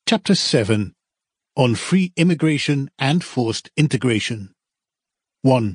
Chapter 7. On Free Immigration and Forced Integration. 1.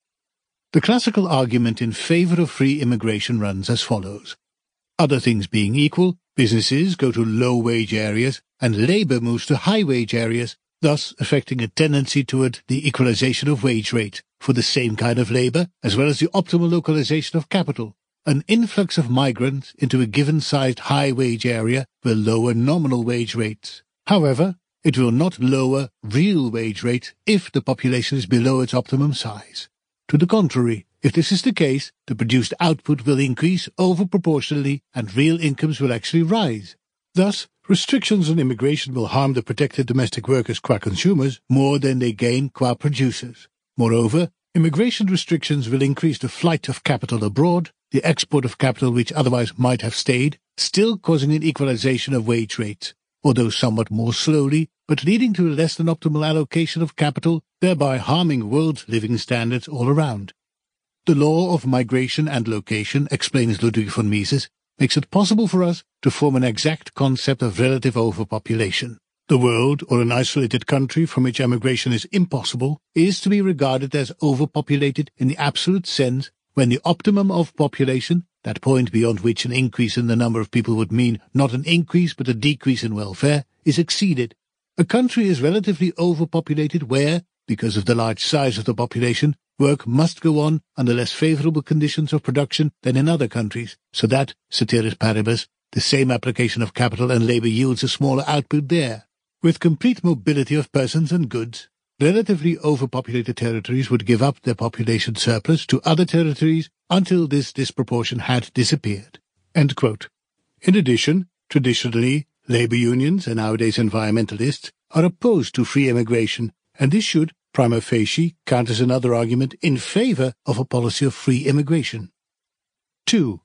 The classical argument in favor of free immigration runs as follows. Other things being equal, businesses go to low-wage areas and labor moves to high-wage areas, thus affecting a tendency toward the equalization of wage rates for the same kind of labor, as well as the optimal localization of capital. An influx of migrants into a given-sized high-wage area will lower nominal wage rates. However, it will not lower real wage rates if the population is below its optimum size. To the contrary, if this is the case, the produced output will increase over-proportionally and real incomes will actually rise. Thus, restrictions on immigration will harm the protected domestic workers qua consumers more than they gain qua producers. Moreover, immigration restrictions will increase the flight of capital abroad, the export of capital which otherwise might have stayed, still causing an equalization of wage rates, although somewhat more slowly, but leading to a less than optimal allocation of capital, thereby harming world living standards all around. The law of migration and location, explains Ludwig von Mises, makes it possible for us to form an exact concept of relative overpopulation. The world, or an isolated country from which emigration is impossible, is to be regarded as overpopulated in the absolute sense when the optimum of population, that point beyond which an increase in the number of people would mean not an increase but a decrease in welfare, is exceeded. A country is relatively overpopulated where, because of the large size of the population, work must go on under less favorable conditions of production than in other countries, so that, ceteris paribus, the same application of capital and labor yields a smaller output there. With complete mobility of persons and goods, relatively overpopulated territories would give up their population surplus to other territories until this disproportion had disappeared. End quote. In addition, traditionally, labor unions and nowadays environmentalists are opposed to free immigration, and this should, prima facie, count as another argument in favor of a policy of free immigration. 2.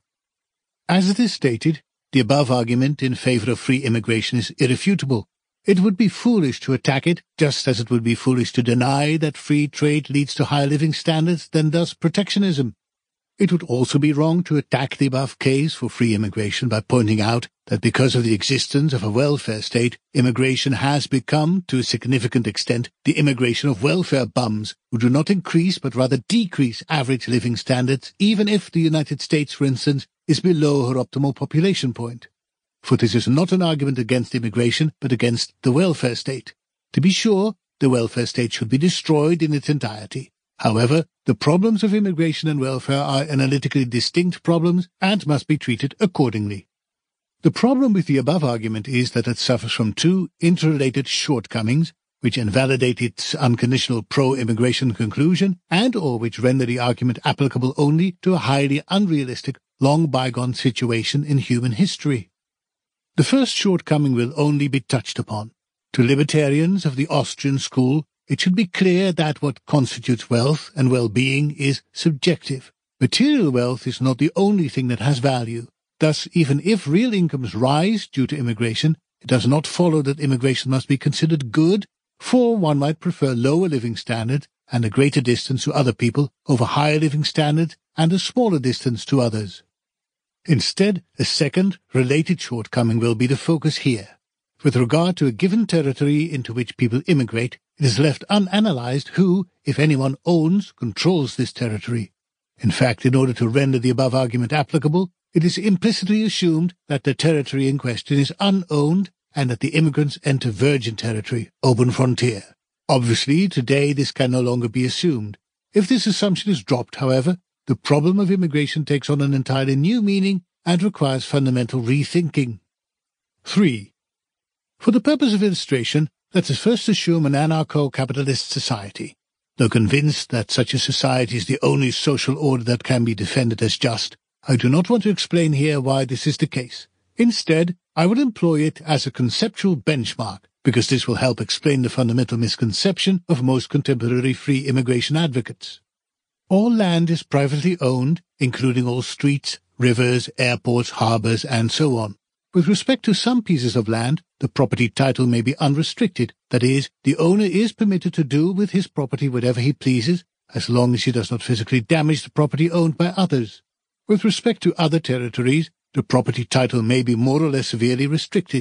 As it is stated, the above argument in favor of free immigration is irrefutable. It would be foolish to attack it, just as it would be foolish to deny that free trade leads to higher living standards than does protectionism. It would also be wrong to attack the above case for free immigration by pointing out that because of the existence of a welfare state, immigration has become, to a significant extent, the immigration of welfare bums who do not increase but rather decrease average living standards, even if the United States, for instance, is below her optimal population point. For this is not an argument against immigration, but against the welfare state. To be sure, the welfare state should be destroyed in its entirety. However, the problems of immigration and welfare are analytically distinct problems and must be treated accordingly. The problem with the above argument is that it suffers from two interrelated shortcomings, which invalidate its unconditional pro-immigration conclusion and or which render the argument applicable only to a highly unrealistic, long-bygone situation in human history. The first shortcoming will only be touched upon. To libertarians of the Austrian school, it should be clear that what constitutes wealth and well-being is subjective. Material wealth is not the only thing that has value. Thus, even if real incomes rise due to immigration, it does not follow that immigration must be considered good, for one might prefer lower living standards and a greater distance to other people over higher living standards and a smaller distance to others. Instead, a second, related shortcoming will be the focus here. With regard to a given territory into which people immigrate, it is left unanalyzed who, if anyone, owns, controls this territory. In fact, in order to render the above argument applicable, it is implicitly assumed that the territory in question is unowned and that the immigrants enter virgin territory, open frontier. Obviously, today this can no longer be assumed. If this assumption is dropped, however, the problem of immigration takes on an entirely new meaning and requires fundamental rethinking. 3. For the purpose of illustration, let us first assume an anarcho-capitalist society. Though convinced that such a society is the only social order that can be defended as just, I do not want to explain here why this is the case. Instead, I will employ it as a conceptual benchmark, because this will help explain the fundamental misconception of most contemporary free immigration advocates. All land is privately owned, including all streets, rivers, airports, harbors, and so on. With respect to some pieces of land, the property title may be unrestricted, that is, the owner is permitted to do with his property whatever he pleases, as long as he does not physically damage the property owned by others. With respect to other territories, the property title may be more or less severely restricted,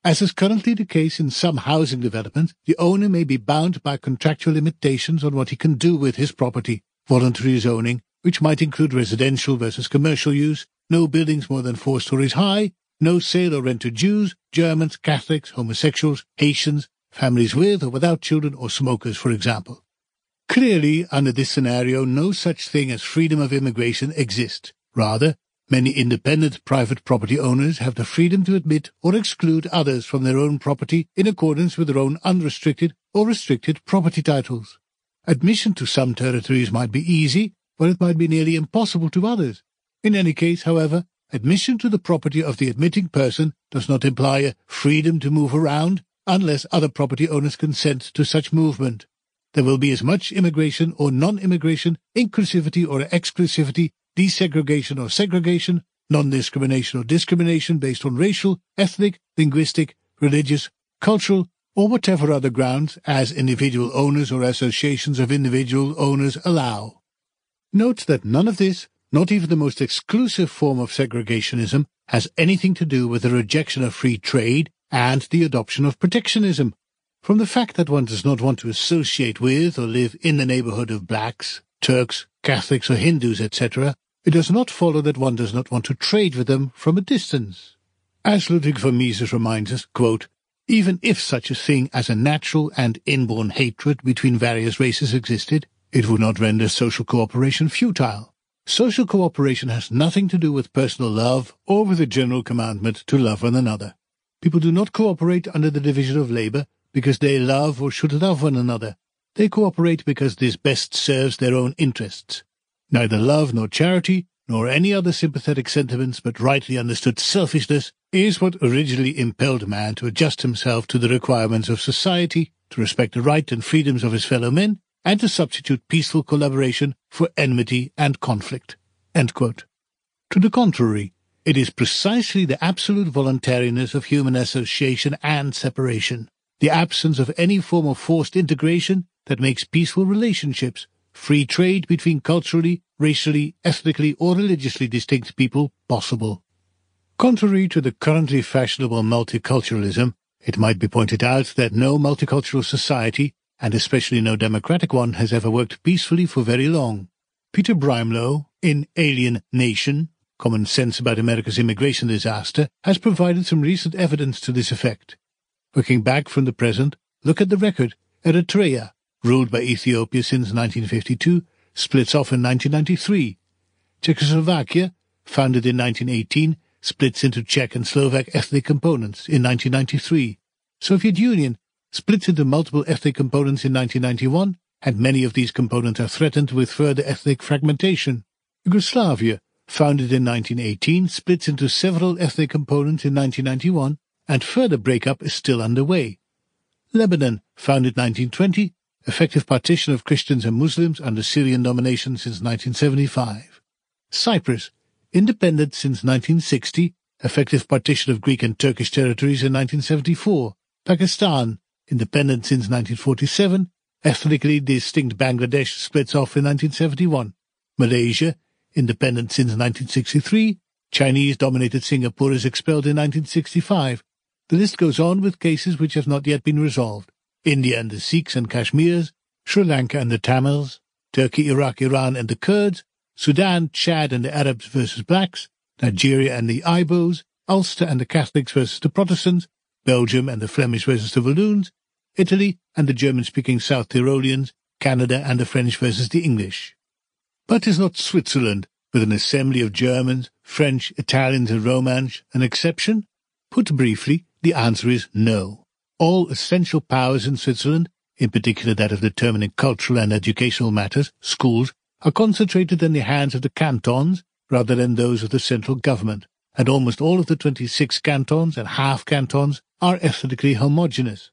As is currently the case in some housing developments, the owner may be bound by contractual limitations on what he can do with his property, voluntary zoning, which might include residential versus commercial use, no buildings more than 4 stories high, no sale or rent to Jews, Germans, Catholics, homosexuals, Haitians, families with or without children, or smokers, for example. Clearly, under this scenario, no such thing as freedom of immigration exists. Rather, many independent private property owners have the freedom to admit or exclude others from their own property in accordance with their own unrestricted or restricted property titles. Admission to some territories might be easy, but it might be nearly impossible to others. In any case, however, admission to the property of the admitting person does not imply a freedom to move around unless other property owners consent to such movement. There will be as much immigration or non-immigration, inclusivity or exclusivity, desegregation or segregation, non-discrimination or discrimination based on racial, ethnic, linguistic, religious, cultural, or whatever other grounds as individual owners or associations of individual owners allow. Note that none of this, not even the most exclusive form of segregationism, has anything to do with the rejection of free trade and the adoption of protectionism. From the fact that one does not want to associate with or live in the neighborhood of blacks, Turks, Catholics or Hindus, etc., it does not follow that one does not want to trade with them from a distance. As Ludwig von Mises reminds us, quote, even if such a thing as a natural and inborn hatred between various races existed, it would not render social cooperation futile. Social cooperation has nothing to do with personal love or with the general commandment to love one another. People do not cooperate under the division of labor because they love or should love one another. They cooperate because this best serves their own interests. Neither love nor charity, nor any other sympathetic sentiments, but rightly understood selfishness, is what originally impelled man to adjust himself to the requirements of society, to respect the rights and freedoms of his fellow men, and to substitute peaceful collaboration for enmity and conflict." End quote. To the contrary, it is precisely the absolute voluntariness of human association and separation, the absence of any form of forced integration, that makes peaceful relationships, free trade between culturally, racially, ethnically, or religiously distinct people possible. Contrary to the currently fashionable multiculturalism, it might be pointed out that no multicultural society, and especially no democratic one, has ever worked peacefully for very long. Peter Brimelow, in Alien Nation, Common Sense About America's Immigration Disaster, has provided some recent evidence to this effect. Looking back from the present, look at the record. Eritrea, ruled by Ethiopia since 1952, splits off in 1993. Czechoslovakia, founded in 1918, splits into Czech and Slovak ethnic components in 1993. Soviet Union splits into multiple ethnic components in 1991, and many of these components are threatened with further ethnic fragmentation. Yugoslavia, founded in 1918, splits into several ethnic components in 1991, and further breakup is still underway. Lebanon, founded 1920, effective partition of Christians and Muslims under Syrian domination since 1975. Cyprus, independent since 1960, effective partition of Greek and Turkish territories in 1974. Pakistan, independent since 1947, ethnically distinct Bangladesh splits off in 1971. Malaysia, independent since 1963, Chinese-dominated Singapore is expelled in 1965. The list goes on with cases which have not yet been resolved. India and the Sikhs and Kashmirs, Sri Lanka and the Tamils, Turkey, Iraq, Iran and the Kurds, Sudan, Chad and the Arabs versus blacks, Nigeria and the Ibos, Ulster and the Catholics versus the Protestants, Belgium and the Flemish versus the Walloons, Italy and the German-speaking South Tyroleans, Canada and the French versus the English. But is not Switzerland, with an assembly of Germans, French, Italians and Romans, an exception? Put briefly, the answer is no. All essential powers in Switzerland, in particular that of determining cultural and educational matters, schools, are concentrated in the hands of the cantons rather than those of the central government, and almost all of the 26 cantons and half-cantons are ethnically homogeneous.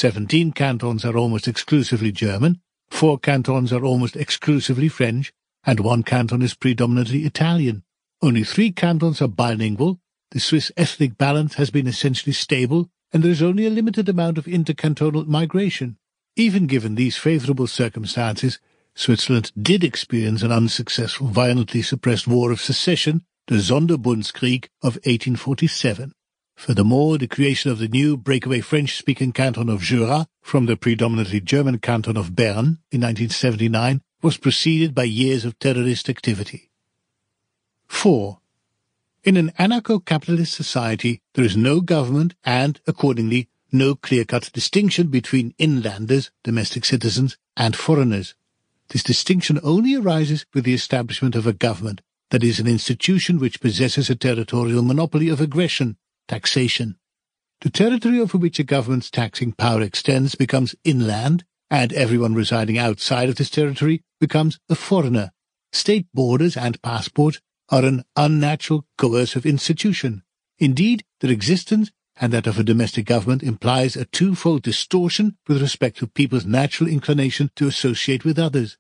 17 cantons are almost exclusively German, 4 cantons are almost exclusively French, and 1 canton is predominantly Italian. Only 3 cantons are bilingual, the Swiss ethnic balance has been essentially stable, and there is only a limited amount of intercantonal migration. Even given these favourable circumstances, Switzerland did experience an unsuccessful, violently suppressed war of secession, the Sonderbundskrieg of 1847. Furthermore, the creation of the new breakaway French-speaking canton of Jura from the predominantly German canton of Bern in 1979 was preceded by years of terrorist activity. 4. In an anarcho-capitalist society, there is no government and, accordingly, no clear-cut distinction between inlanders, domestic citizens, and foreigners. This distinction only arises with the establishment of a government, that is, an institution which possesses a territorial monopoly of aggression, taxation. The territory over which a government's taxing power extends becomes inland, and everyone residing outside of this territory becomes a foreigner. State borders and passports are an unnatural, coercive institution. Indeed, their existence and that of a domestic government implies a twofold distortion with respect to people's natural inclination to associate with others.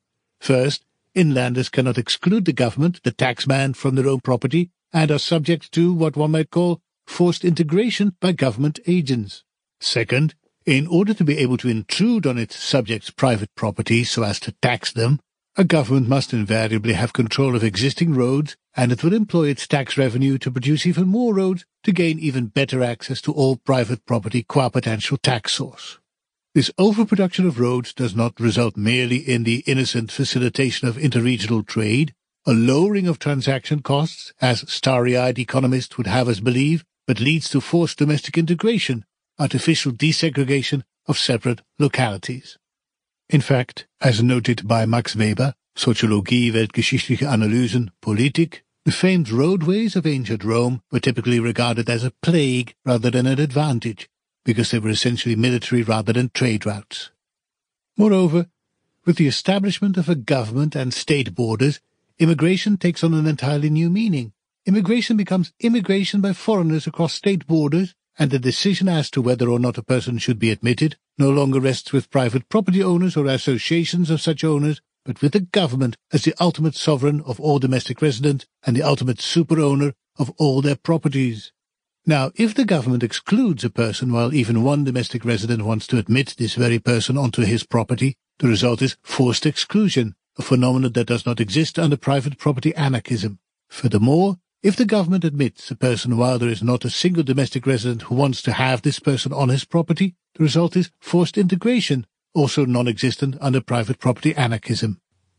First, inlanders cannot exclude the government, the taxman, from their own property, and are subject to what one might call forced integration by government agents. Second, in order to be able to intrude on its subjects' private property so as to tax them, a government must invariably have control of existing roads, and it will employ its tax revenue to produce even more roads to gain even better access to all private property qua potential tax source. This overproduction of roads does not result merely in the innocent facilitation of interregional trade, a lowering of transaction costs, as starry-eyed economists would have us believe, but leads to forced domestic integration, artificial desegregation of separate localities. In fact, as noted by Max Weber, Soziologie, Weltgeschichtliche Analysen, Politik, the famed roadways of ancient Rome were typically regarded as a plague rather than an advantage, because they were essentially military rather than trade routes. Moreover, with the establishment of a government and state borders, immigration takes on an entirely new meaning. Immigration becomes immigration by foreigners across state borders, and the decision as to whether or not a person should be admitted no longer rests with private property owners or associations of such owners, but with the government as the ultimate sovereign of all domestic residents and the ultimate super-owner of all their properties. Now, if the government excludes a person while even one domestic resident wants to admit this very person onto his property, the result is forced exclusion, a phenomenon that does not exist under private property anarchism. Furthermore, if the government admits a person while there is not a single domestic resident who wants to have this person on his property, the result is forced integration, also non-existent under private property anarchism.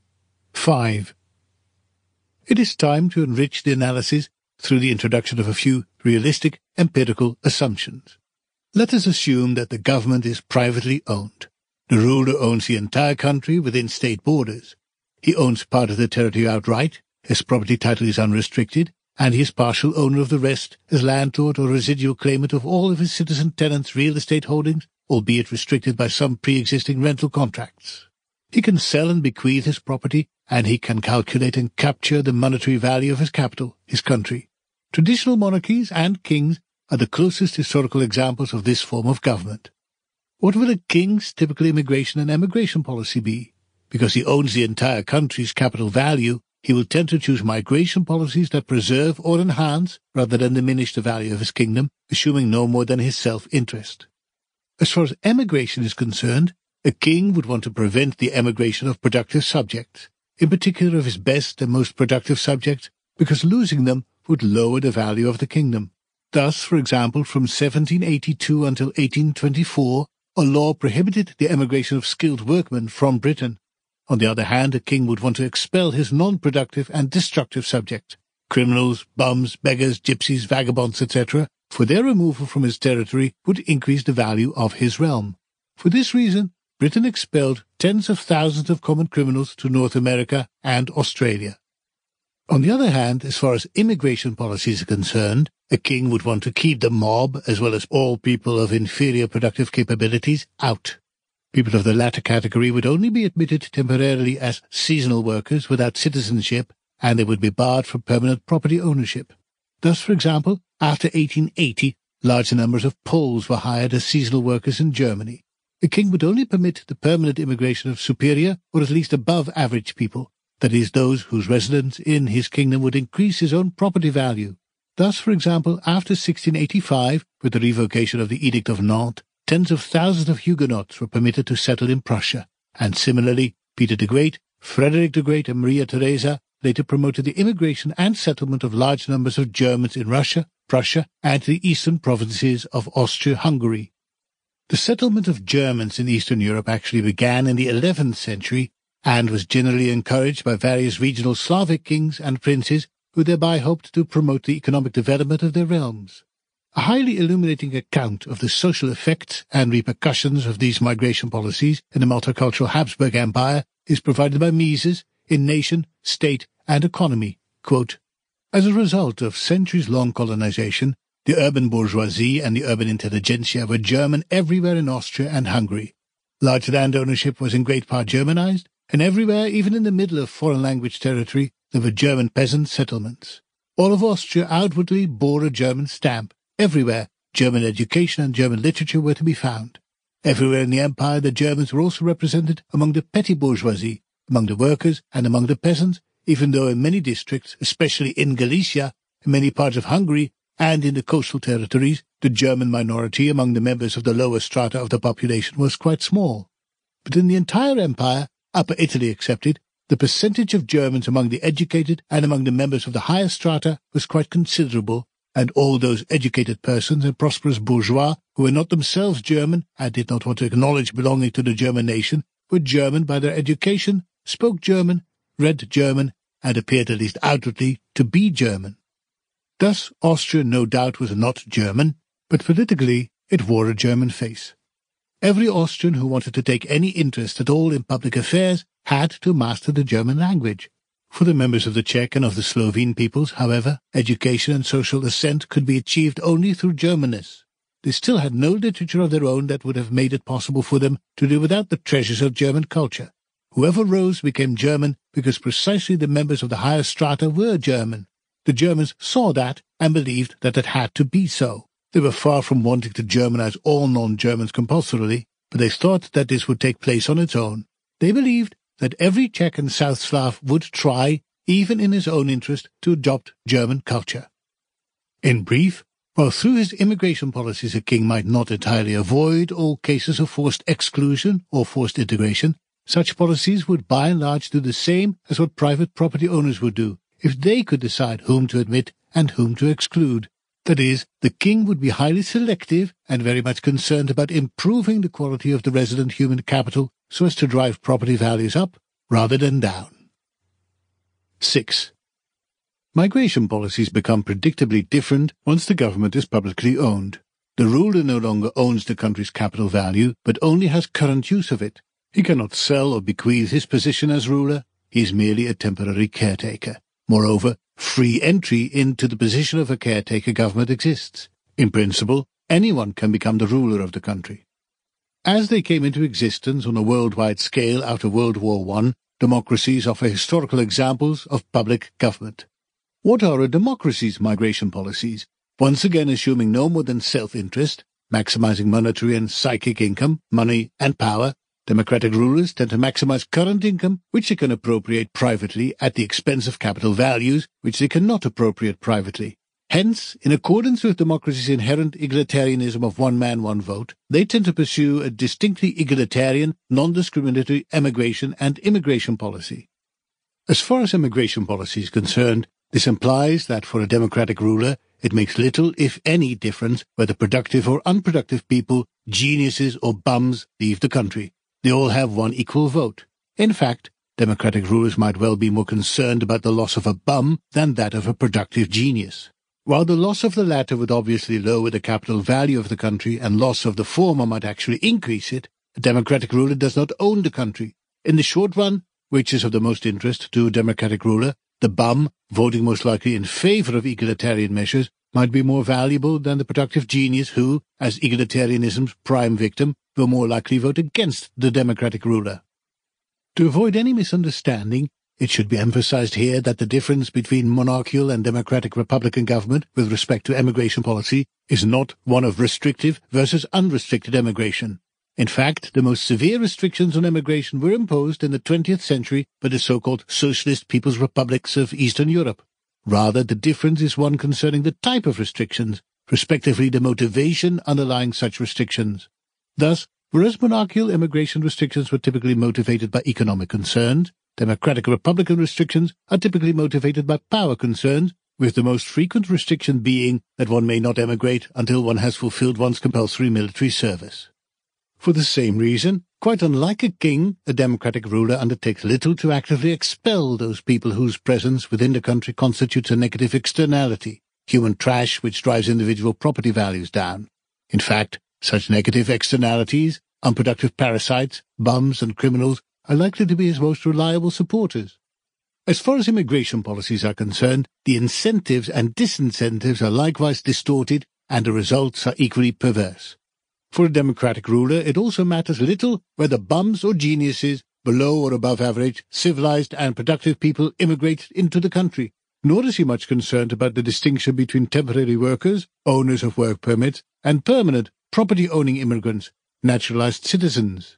5. It is time to enrich the analysis through the introduction of a few realistic empirical assumptions. Let us assume that the government is privately owned. The ruler owns the entire country within state borders. He owns part of the territory outright, his property title is unrestricted, and he is partial owner of the rest as landlord or residual claimant of all of his citizen tenants' real estate holdings, albeit restricted by some pre-existing rental contracts. He can sell and bequeath his property, and he can calculate and capture the monetary value of his capital, his country. Traditional monarchies and kings are the closest historical examples of this form of government. What will a king's typical immigration and emigration policy be? Because he owns the entire country's capital value, he will tend to choose migration policies that preserve or enhance rather than diminish the value of his kingdom, assuming no more than his self-interest. As far as emigration is concerned, a king would want to prevent the emigration of productive subjects, in particular of his best and most productive subjects, because losing them would lower the value of the kingdom. Thus, for example, from 1782 until 1824, a law prohibited the emigration of skilled workmen from Britain. On the other hand, a king would want to expel his non-productive and destructive subjects, criminals, bums, beggars, gypsies, vagabonds, etc., for their removal from his territory would increase the value of his realm. For this reason, Britain expelled tens of thousands of common criminals to North America and Australia. On the other hand, as far as immigration policies are concerned, a king would want to keep the mob, as well as all people of inferior productive capabilities, out. People of the latter category would only be admitted temporarily as seasonal workers without citizenship, and they would be barred from permanent property ownership. Thus, for example, after 1880, large numbers of Poles were hired as seasonal workers in Germany. The king would only permit the permanent immigration of superior or at least above average people, that is, those whose residence in his kingdom would increase his own property value. Thus, for example, after 1685, with the revocation of the Edict of Nantes, tens of thousands of Huguenots were permitted to settle in Prussia, and similarly, Peter the Great, Frederick the Great, and Maria Theresa later promoted the immigration and settlement of large numbers of Germans in Russia, Prussia, and to the eastern provinces of Austria-Hungary. The settlement of Germans in Eastern Europe actually began in the 11th century and was generally encouraged by various regional Slavic kings and princes who thereby hoped to promote the economic development of their realms. A highly illuminating account of the social effects and repercussions of these migration policies in the multicultural Habsburg Empire is provided by Mises in Nation, State, and Economy. Quote, as a result of centuries-long colonization, the urban bourgeoisie and the urban intelligentsia were German everywhere in Austria and Hungary. Large land ownership was in great part Germanized, and everywhere, even in the middle of foreign-language territory, there were German peasant settlements. All of Austria outwardly bore a German stamp. Everywhere, German education and German literature were to be found. Everywhere in the empire, the Germans were also represented among the petty bourgeoisie, among the workers, and among the peasants, even though in many districts, especially in Galicia, in many parts of Hungary, and in the coastal territories, the German minority among the members of the lower strata of the population was quite small. But in the entire empire, Upper Italy excepted, the percentage of Germans among the educated and among the members of the higher strata was quite considerable, and all those educated persons and prosperous bourgeois who were not themselves German and did not want to acknowledge belonging to the German nation were German by their education, spoke German, read German, and appeared at least outwardly to be German. Thus, Austria no doubt was not German, but politically it wore a German face. Every Austrian who wanted to take any interest at all in public affairs had to master the German language. For the members of the Czech and of the Slovene peoples, however, education and social ascent could be achieved only through Germanness. They still had no literature of their own that would have made it possible for them to do without the treasures of German culture. Whoever rose became German because precisely the members of the higher strata were German. The Germans saw that and believed that it had to be so. They were far from wanting to Germanize all non-Germans compulsorily, but they thought that this would take place on its own. They believed that every Czech and South Slav would try, even in his own interest, to adopt German culture. In brief, while through his immigration policies a king might not entirely avoid all cases of forced exclusion or forced integration, such policies would by and large do the same as what private property owners would do, if they could decide whom to admit and whom to exclude. That is, the king would be highly selective and very much concerned about improving the quality of the resident human capital so as to drive property values up rather than down. 6. Migration policies become predictably different once the government is publicly owned. The ruler no longer owns the country's capital value, but only has current use of it. He cannot sell or bequeath his position as ruler. He is merely a temporary caretaker. Moreover, free entry into the position of a caretaker government exists. In principle, anyone can become the ruler of the country. As they came into existence on a worldwide scale after World War I, democracies offer historical examples of public government. What are a democracy's migration policies? Once again assuming no more than self-interest, maximizing monetary and psychic income, money and power, democratic rulers tend to maximize current income, which they can appropriate privately at the expense of capital values, which they cannot appropriate privately. Hence, in accordance with democracy's inherent egalitarianism of one man, one vote, they tend to pursue a distinctly egalitarian, non-discriminatory emigration and immigration policy. As far as immigration policy is concerned, this implies that for a democratic ruler, it makes little, if any, difference whether productive or unproductive people, geniuses or bums, leave the country. They all have one equal vote. In fact, democratic rulers might well be more concerned about the loss of a bum than that of a productive genius. While the loss of the latter would obviously lower the capital value of the country and loss of the former might actually increase it, a democratic ruler does not own the country. In the short run, which is of the most interest to a democratic ruler, the bum, voting most likely in favor of egalitarian measures, might be more valuable than the productive genius who, as egalitarianism's prime victim, will more likely vote against the democratic ruler. To avoid any misunderstanding, it should be emphasized here that the difference between monarchical and democratic republican government with respect to emigration policy is not one of restrictive versus unrestricted emigration. In fact, the most severe restrictions on emigration were imposed in the 20th century by the so-called Socialist People's Republics of Eastern Europe. Rather, the difference is one concerning the type of restrictions, respectively the motivation underlying such restrictions. Thus, whereas monarchical immigration restrictions were typically motivated by economic concerns, democratic republican restrictions are typically motivated by power concerns, with the most frequent restriction being that one may not emigrate until one has fulfilled one's compulsory military service. For the same reason, quite unlike a king, a democratic ruler undertakes little to actively expel those people whose presence within the country constitutes a negative externality, human trash which drives individual property values down. In fact, such negative externalities, unproductive parasites, bums and criminals, are likely to be his most reliable supporters. As far as immigration policies are concerned, the incentives and disincentives are likewise distorted, and the results are equally perverse. For a democratic ruler, it also matters little whether bums or geniuses, below or above average, civilized and productive people immigrate into the country, nor is he much concerned about the distinction between temporary workers, owners of work permits, and permanent, property-owning immigrants, naturalized citizens.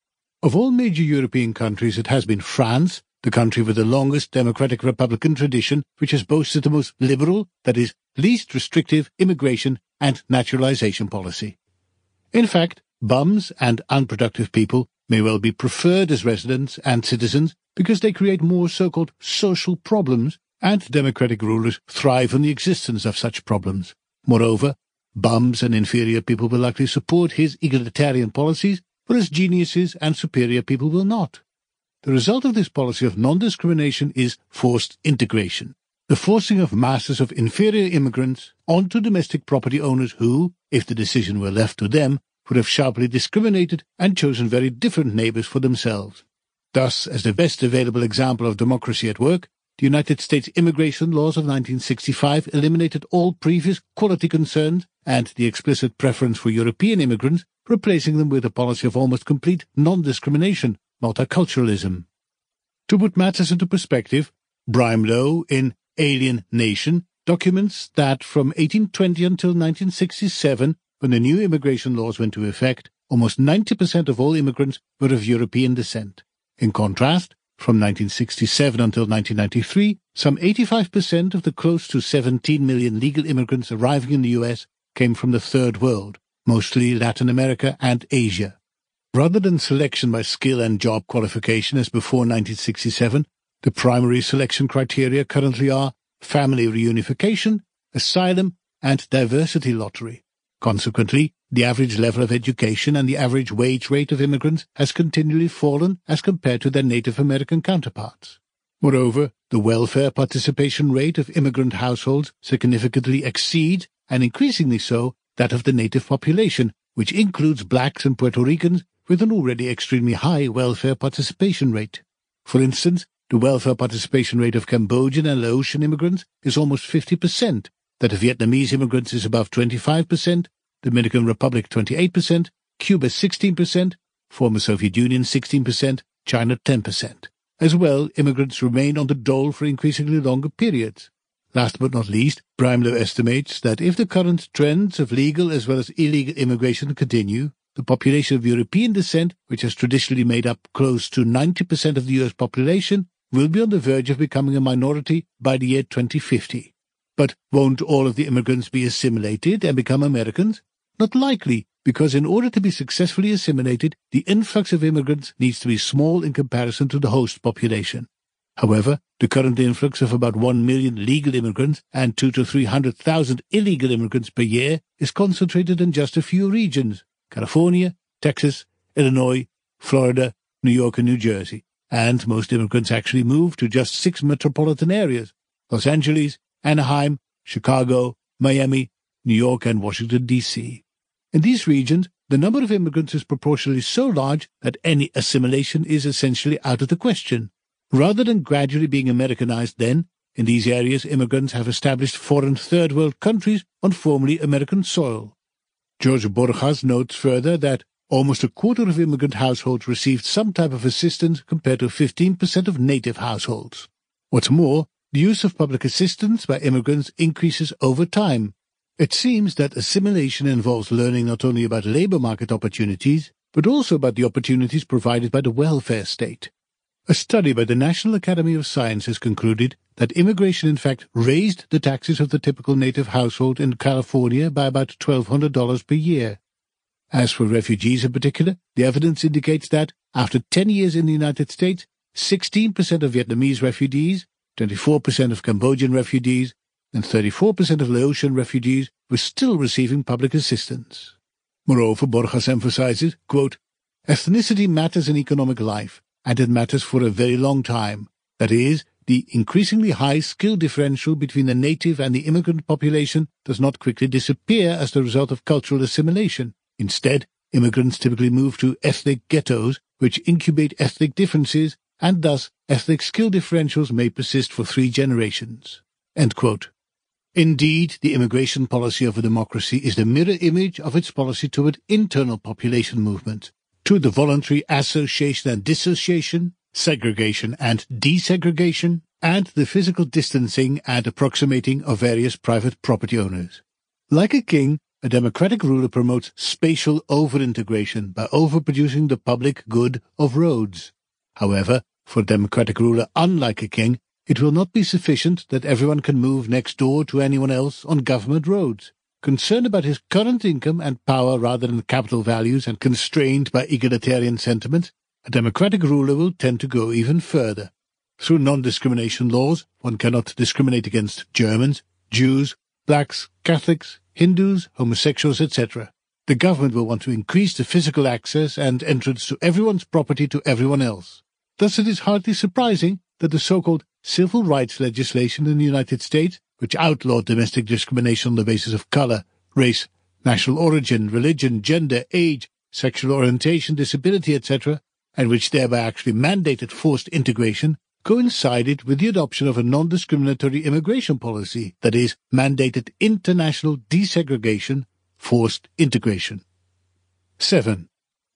Of all major European countries, it has been France, the country with the longest democratic republican tradition, which has boasted the most liberal, that is, least restrictive, immigration and naturalization policy. In fact, bums and unproductive people may well be preferred as residents and citizens because they create more so-called social problems, and democratic rulers thrive on the existence of such problems. Moreover, bums and inferior people will likely support his egalitarian policies, whereas geniuses and superior people will not. The result of this policy of non-discrimination is forced integration, the forcing of masses of inferior immigrants onto domestic property owners who, if the decision were left to them, would have sharply discriminated and chosen very different neighbors for themselves. Thus, as the best available example of democracy at work, the United States immigration laws of 1965 eliminated all previous quality concerns and the explicit preference for European immigrants, replacing them with a policy of almost complete non-discrimination, multiculturalism. To put matters into perspective, Brimelow, in Alien Nation, documents that from 1820 until 1967, when the new immigration laws went into effect, almost 90% of all immigrants were of European descent. In contrast, from 1967 until 1993, some 85% of the close to 17 million legal immigrants arriving in the U.S. came from the Third World, mostly Latin America and Asia. Rather than selection by skill and job qualification as before 1967, the primary selection criteria currently are family reunification, asylum, and diversity lottery. Consequently, the average level of education and the average wage rate of immigrants has continually fallen as compared to their Native American counterparts. Moreover, the welfare participation rate of immigrant households significantly exceeds, and increasingly so, that of the native population, which includes blacks and Puerto Ricans with an already extremely high welfare participation rate. For instance, the welfare participation rate of Cambodian and Laotian immigrants is almost 50%, that of Vietnamese immigrants is above 25%, Dominican Republic 28%, Cuba 16%, former Soviet Union 16%, China 10%. As well, immigrants remain on the dole for increasingly longer periods. Last but not least, Brimelow estimates that if the current trends of legal as well as illegal immigration continue, the population of European descent, which has traditionally made up close to 90% of the U.S. population, will be on the verge of becoming a minority by the year 2050. But won't all of the immigrants be assimilated and become Americans? Not likely, because in order to be successfully assimilated, the influx of immigrants needs to be small in comparison to the host population. However, the current influx of about 1 million legal immigrants and 200,000 to 300,000 illegal immigrants per year is concentrated in just a few regions: California, Texas, Illinois, Florida, New York and New Jersey. And most immigrants actually move to just 6 metropolitan areas: Los Angeles, Anaheim, Chicago, Miami, New York and Washington, D.C. In these regions, the number of immigrants is proportionally so large that any assimilation is essentially out of the question. Rather than gradually being Americanized then, in these areas immigrants have established foreign third world countries on formerly American soil. George Borjas notes further that almost a quarter of immigrant households received some type of assistance compared to 15% of native households. What's more, the use of public assistance by immigrants increases over time. It seems that assimilation involves learning not only about labor market opportunities, but also about the opportunities provided by the welfare state. A study by the National Academy of Sciences concluded that immigration in fact raised the taxes of the typical native household in California by about $1,200 per year. As for refugees in particular, the evidence indicates that, after 10 years in the United States, 16% of Vietnamese refugees, 24% of Cambodian refugees, and 34% of Laotian refugees were still receiving public assistance. Moreover, Borjas emphasizes, quote, ethnicity matters in economic life, and it matters for a very long time. That is, the increasingly high skill differential between the native and the immigrant population does not quickly disappear as the result of cultural assimilation. Instead, immigrants typically move to ethnic ghettos, which incubate ethnic differences, and thus ethnic skill differentials may persist for 3 generations. End quote. Indeed, the immigration policy of a democracy is the mirror image of its policy toward internal population movement, toward the voluntary association and dissociation, segregation and desegregation, and the physical distancing and approximating of various private property owners. Like a king, a democratic ruler promotes spatial over-integration by overproducing the public good of roads. However, for a democratic ruler unlike a king, it will not be sufficient that everyone can move next door to anyone else on government roads. Concerned about his current income and power rather than capital values and constrained by egalitarian sentiments, a democratic ruler will tend to go even further. Through non-discrimination laws, one cannot discriminate against Germans, Jews, blacks, Catholics, Hindus, homosexuals, etc. The government will want to increase the physical access and entrance to everyone's property to everyone else. Thus it is hardly surprising that the so-called civil rights legislation in the United States, which outlawed domestic discrimination on the basis of color, race, national origin, religion, gender, age, sexual orientation, disability, etc., and which thereby actually mandated forced integration, coincided with the adoption of a non-discriminatory immigration policy, that is, mandated international desegregation, forced integration. 7.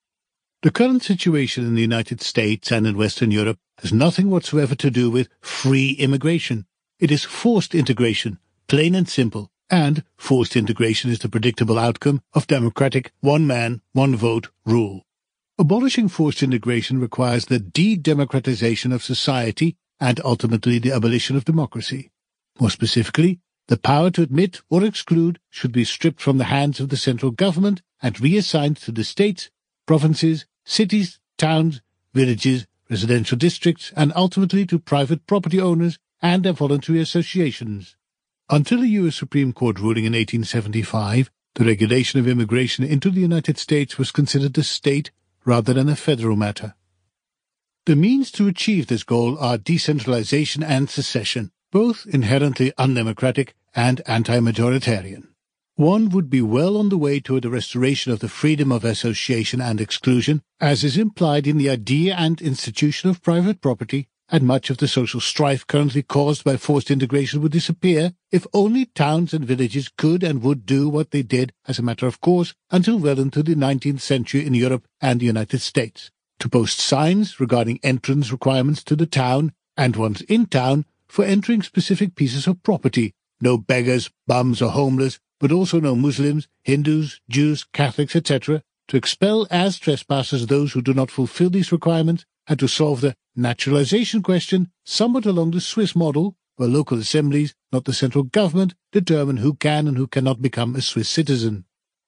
The current situation in the United States and in Western Europe has nothing whatsoever to do with free immigration. It is forced integration, plain and simple, and forced integration is the predictable outcome of democratic one-man, one-vote rule. Abolishing forced integration requires the de-democratization of society and ultimately the abolition of democracy. More specifically, the power to admit or exclude should be stripped from the hands of the central government and reassigned to the states, provinces, cities, towns, villages, residential districts, and ultimately to private property owners and their voluntary associations. Until a U.S. Supreme Court ruling in 1875, the regulation of immigration into the United States was considered a state rather than a federal matter. The means to achieve this goal are decentralization and secession, both inherently undemocratic and anti-majoritarian. One would be well on the way toward the restoration of the freedom of association and exclusion, as is implied in the idea and institution of private property, and much of the social strife currently caused by forced integration would disappear if only towns and villages could and would do what they did as a matter of course until well into the 19th century in Europe and the United States, to post signs regarding entrance requirements to the town, and once in town, for entering specific pieces of property, no beggars, bums or homeless, but also no Muslims, Hindus, Jews, Catholics, etc., to expel as trespassers those who do not fulfill these requirements, and to solve the naturalization question somewhat along the Swiss model, where local assemblies, not the central government, determine who can and who cannot become a Swiss citizen.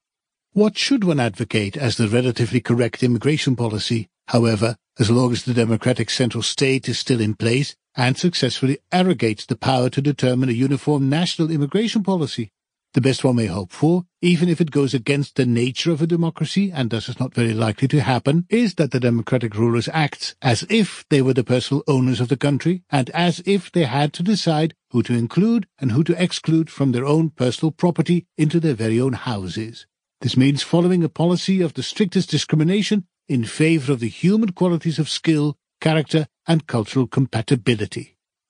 What should one advocate as the relatively correct immigration policy, however, as long as the democratic central state is still in place and successfully arrogates the power to determine a uniform national immigration policy? The best one may hope for, even if it goes against the nature of a democracy and thus is not very likely to happen, is that the democratic rulers act as if they were the personal owners of the country and as if they had to decide who to include and who to exclude from their own personal property into their very own houses. This means following a policy of the strictest discrimination in favor of the human qualities of skill, character, and cultural compatibility.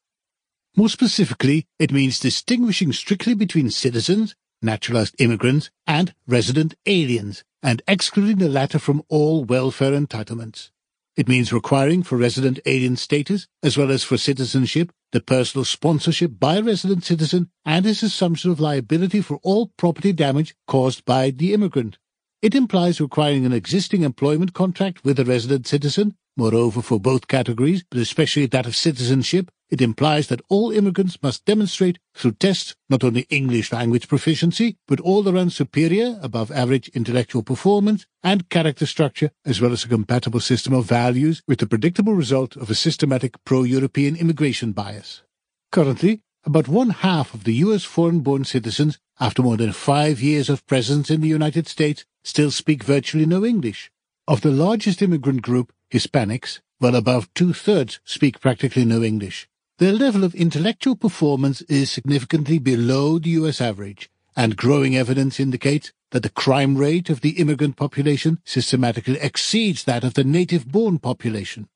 More specifically, it means distinguishing strictly between citizens, naturalized immigrants, and resident aliens, and excluding the latter from all welfare entitlements. It means requiring for resident alien status, as well as for citizenship, the personal sponsorship by a resident citizen and his assumption of liability for all property damage caused by the immigrant. It implies requiring an existing employment contract with a resident citizen. Moreover, for both categories, but especially that of citizenship, it implies that all immigrants must demonstrate through tests not only English language proficiency, but all around superior, above average intellectual performance and character structure, as well as a compatible system of values, with the predictable result of a systematic pro-European immigration bias. Currently, About 1/2 of the U.S. foreign-born citizens, after more than 5 years of presence in the United States, still speak virtually no English. Of the largest immigrant group, Hispanics, well above 2/3 speak practically no English. Their level of intellectual performance is significantly below the U.S. average, and growing evidence indicates that the crime rate of the immigrant population systematically exceeds that of the native-born population.